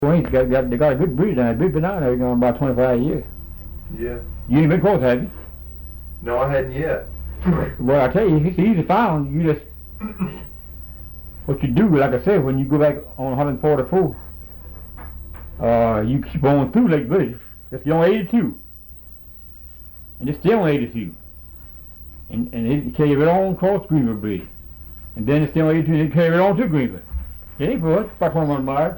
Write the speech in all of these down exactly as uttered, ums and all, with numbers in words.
Queens got, got they got a good breed down there. They've been down there going about twenty-five years. Yeah. You ain't been close, have you? No, I hadn't yet. Well, I tell you, it's easy found. You just what you do, like I said, when you go back on one forty-four, uh, you keep on through Lake Village. It's on eighty-two, and it's still on eighty-two, and and it carry it on across Greenville Bridge, and then it's still on eighty-two, and it carry it on to Greenville. It ain't for us, about twenty-one miles.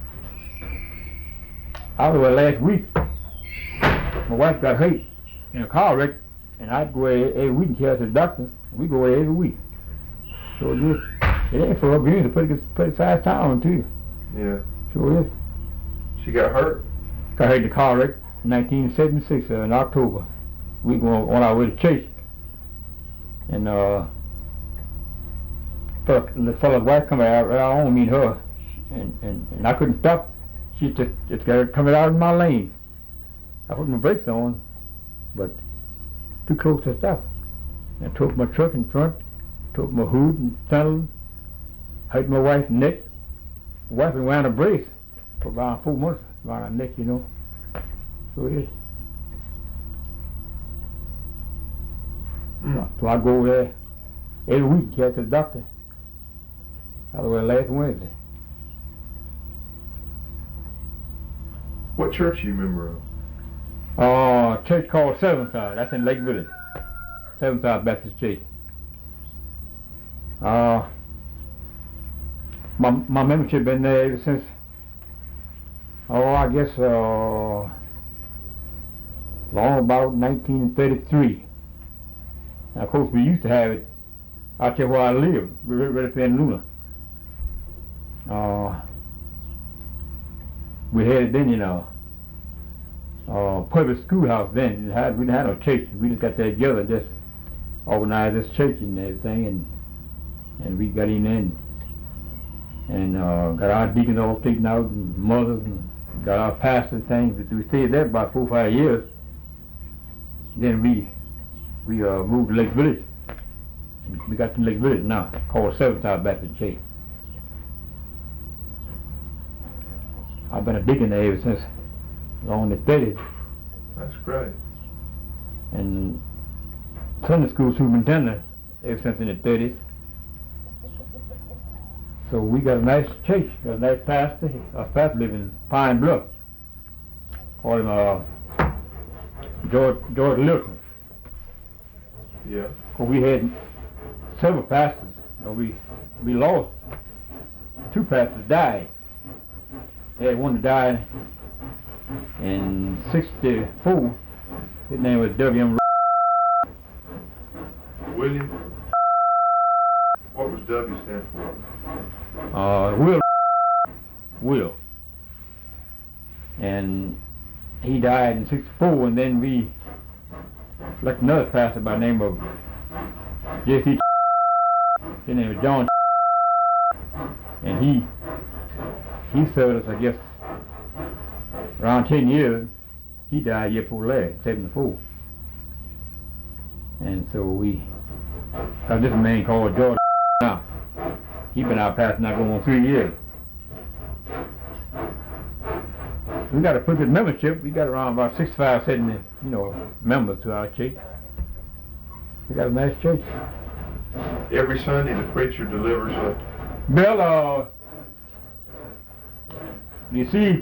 I was there last week. My wife got hurt in a car wreck, and I'd go away every week and care to the doctor. We go away every week. So it is. It ain't for us. Greenville's a pretty good, pretty sized town too. Yeah. Sure is. She got hurt? Got hurt in a car wreck in nineteen seventy-six uh, in October. We were on our way to church, and uh, the fellow's wife come out right on me and her, and, and, and I couldn't stop. She just just got her coming out in my lane. I put my brakes on, but too close to stop. I took my truck in front, took my hood and fended, hurt my wife's neck. My wife been wearing a brace for about four months around her neck, you know. So it is. Mm. So I go there every week to the doctor. I was there last Wednesday. What church are you a member of? Uh, church called Seventh Side. That's in Lake Village. Seventh Side Baptist Church. Uh, my my membership been there ever since. Oh, I guess uh, long about nineteen thirty-three. Now, of course, we used to have it out there where I live, right, right up there in Luna. Uh, we had it then, you know. Uh, public schoolhouse then. We had, we didn't have no church. We just got together, just organized this church and everything, and and we got in there and, and uh, got our deacons all taken out and mothers and got our pastors and things. We stayed there about four or five years. Then we we uh, moved to Lake Village. We got to Lake Village now, called Seventh Side Baptist Church. I've been a deacon there ever since along the thirties. That's great. And Sunday school superintendent ever since in the thirties. So we got a nice church, got a nice pastor. Our pastor lives in Pine Bluff. Call him uh, George George Littleton. Yeah. Cause we had several pastors. You know, we we lost two pastors died. They had one that died in sixty-four. His name was W M William? What was W stand for? Uh, Will. Will. And he died in sixty-four, and then we elected another pastor by the name of J C His name was John. And he he served us, I guess, around ten years. He died a year before last, seventy-four. And so we got this man called George now. He been our pastor now going on three years. We got a pretty good membership. We got around about sixty-five, seventy, you know, members to our church. We got a nice church. Every Sunday the preacher delivers a... Well, uh, you see,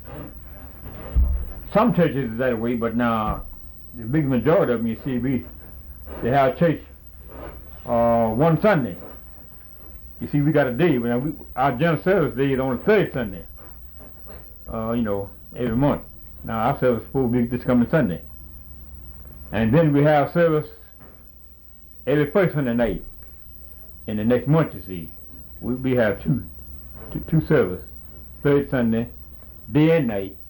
some churches is that way, but now the big majority of them, you see, we they have church uh, one Sunday. You see, we got a day when we, our general service day is on the third Sunday. Uh, you know, every month. Now our service is supposed to be this coming Sunday, and then we have service every first Sunday night. In the next month, you see, we we have two, two, two service, third Sunday, day and night,